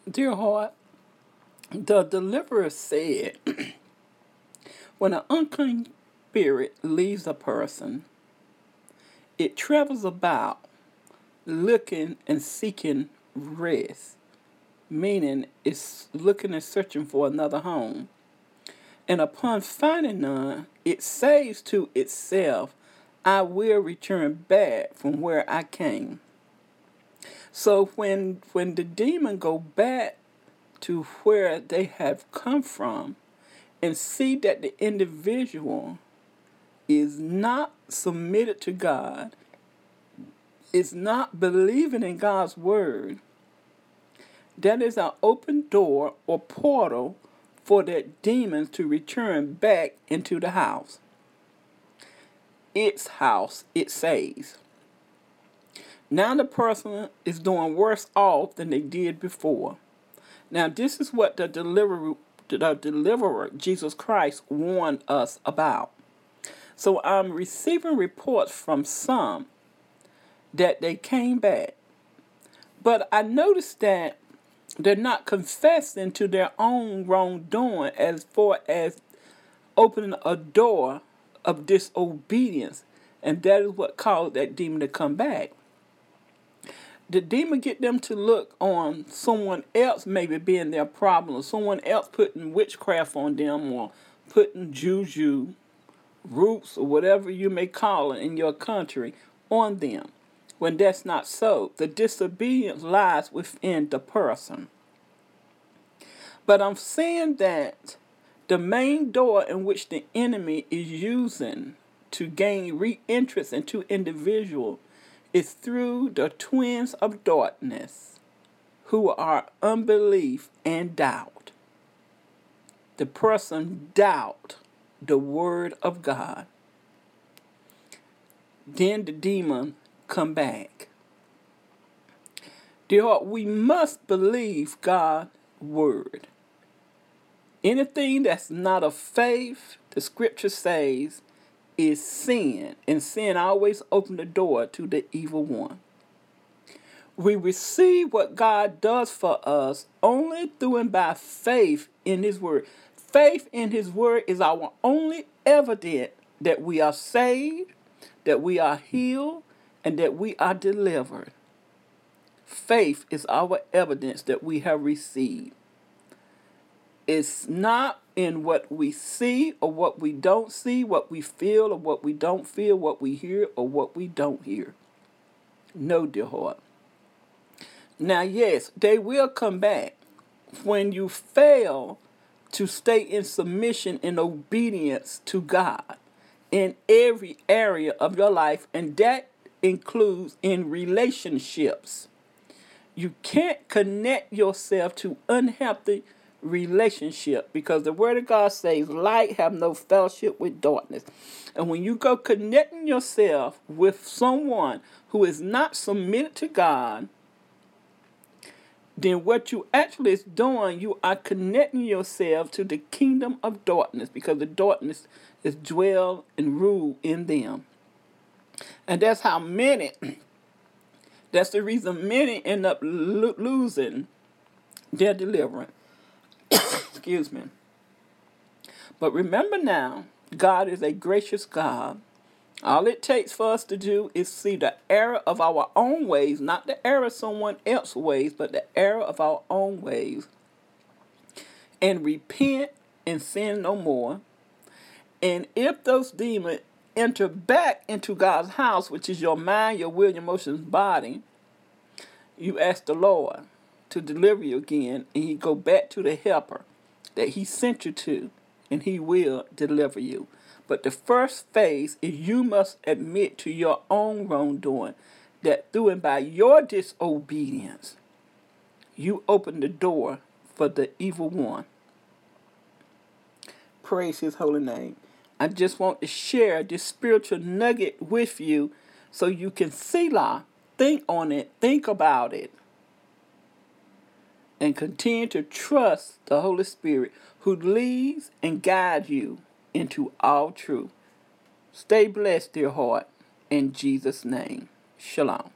Dear heart, the deliverer said, when an unclean spirit leaves a person, it travels about looking and seeking rest, meaning it's looking and searching for another home. And upon finding none, it says to itself, I will return back from where I came. So when the demon go back to where they have come from and see that the individual is not submitted to God, is not believing in God's word, that is an open door or portal for that demon to return back into the house. Its house, it says. Now the person is doing worse off than they did before. Now this is what the deliverer, Jesus Christ, warned us about. So I'm receiving reports from some that they came back. But I noticed that they're not confessing to their own wrongdoing as far as opening a door of disobedience. And that is what caused that demon to come back. The demon get them to look on someone else maybe being their problem, or someone else putting witchcraft on them, or putting juju, roots, or whatever you may call it in your country, on them. When that's not so, the disobedience lies within the person. But I'm saying that the main door in which the enemy is using to gain re-entrance into individual is through the twins of darkness, who are unbelief and doubt. The person doubt the word of God. Then the demon come back. Dear heart, we must believe God's word. Anything that's not of faith, the scripture says, is sin. And sin always opens the door to the evil one. We receive what God does for us only through and by faith in his word. Faith in his word is our only evidence that we are saved, that we are healed, and that we are delivered. Faith is our evidence that we have received. It's not in what we see or what we don't see, what we feel or what we don't feel, what we hear or what we don't hear. No, dear heart. Now, yes, they will come back when you fail to stay in submission and obedience to God in every area of your life, and that includes in relationships. You can't connect yourself to unhealthy relationship, because the word of God says light have no fellowship with darkness. And when you go connecting yourself with someone who is not submitted to God, then what you actually is doing, you are connecting yourself to the kingdom of darkness, because the darkness is dwell and rule in them. And that's how many, that's the reason many end up losing their deliverance. Excuse me. But remember now, God is a gracious God. All it takes for us to do is see the error of our own ways, not the error of someone else's ways, but the error of our own ways, and repent and sin no more. And if those demons enter back into God's house, which is your mind, your will, your emotions, body, you ask the Lord to deliver you again, and you go back to the helper that he sent you to, and he will deliver you. But the first phase is you must admit to your own wrongdoing, that through and by your disobedience, you open the door for the evil one. Praise his holy name. I just want to share this spiritual nugget with you so you can Selah, think on it, think about it, and continue to trust the Holy Spirit who leads and guides you into all truth. Stay blessed, dear heart, in Jesus' name. Shalom.